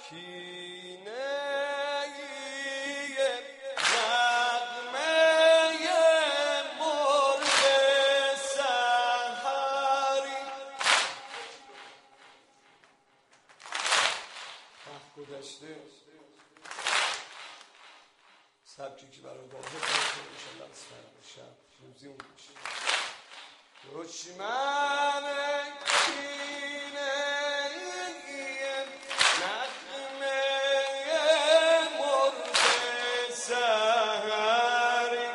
سبکی که برای واحد باید انشالله از فرد شب روزی اون بشه دشمن کینه نغمه مرغ سحری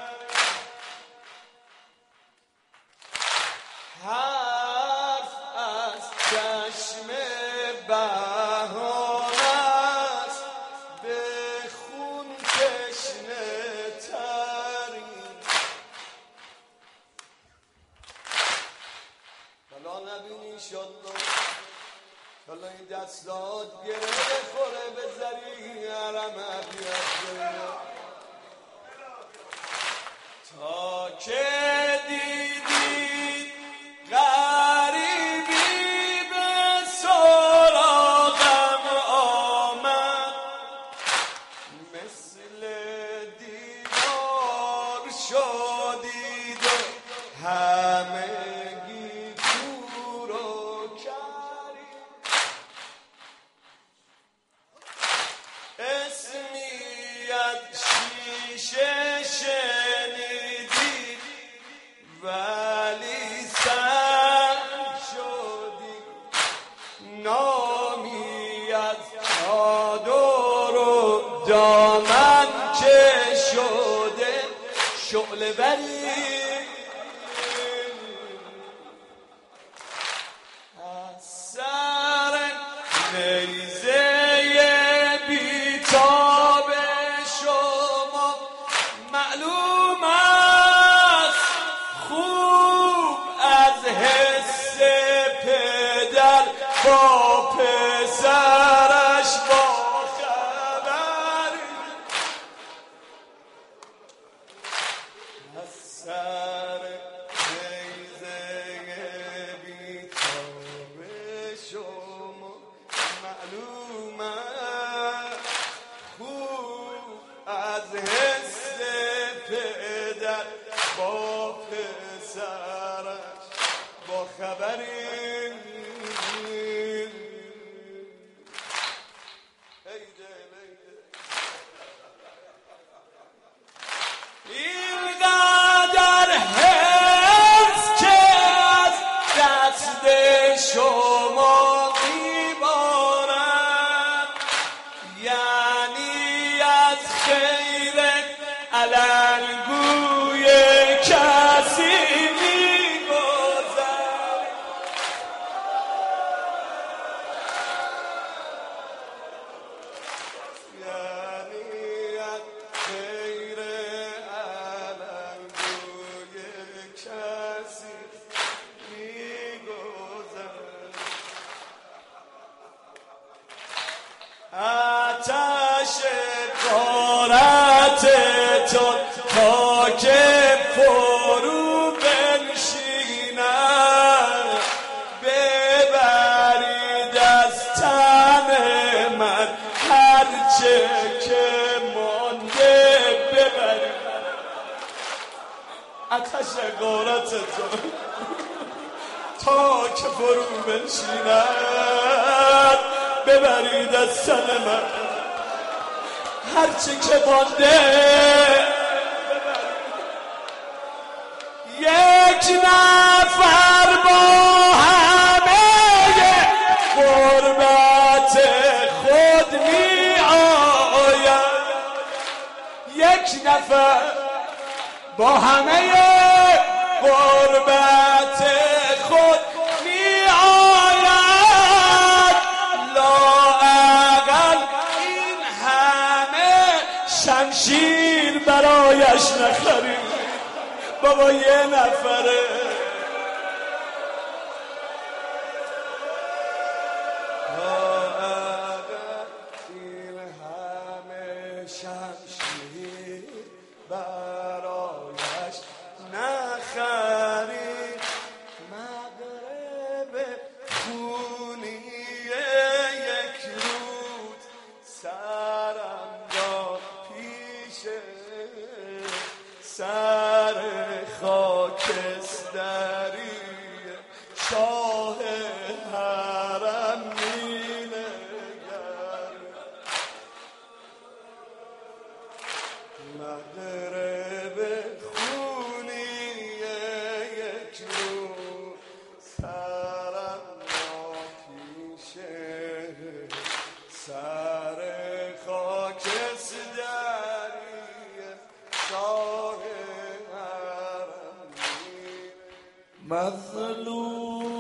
حرف از چشم بهار است به خون تشنه تری حالا نبینی انشالله حالا این دستات گره بخوره به زری حرم ابیض تا که دیدی غریبی به سراغم آمد مثل دیوار شدید همگی کور و کری اسمی از شیشه شنیدی ولی سر شدی نامی از چادر و دامن که شده شعله بری از سر نیزه بیتاب شما معلوم است خوب از حس پدر با پسرش با خبر از سر نیزه بیتاب شما معلوم است خوب از حس پدر با پسرش با خبری اینقدر حرص که از دست شما میبارد یعنی از خیر علنگوی کسی میگذر یعنی از خیر علنگوی کسی میگذر آتش غارتتون تا که فرو بنشیند ببرید از تن من هرچه که مانده ببرید آتش غارتتون تا که فرو بنشیند ببرید از تن من هرچی که مانده یک نفر با همه غربت خود می آید یک نفر با همه غربت خود می آید لااقل این همه شمشیر برایش نخرید بابا یه نفره لااقل این همه شمشیر برایش نخرید مغرب خونی یک روز شاه حرم می‌نگر مغرب خونی یک نور سرم را پیشه سر خاکستری شاه حرم مظلوم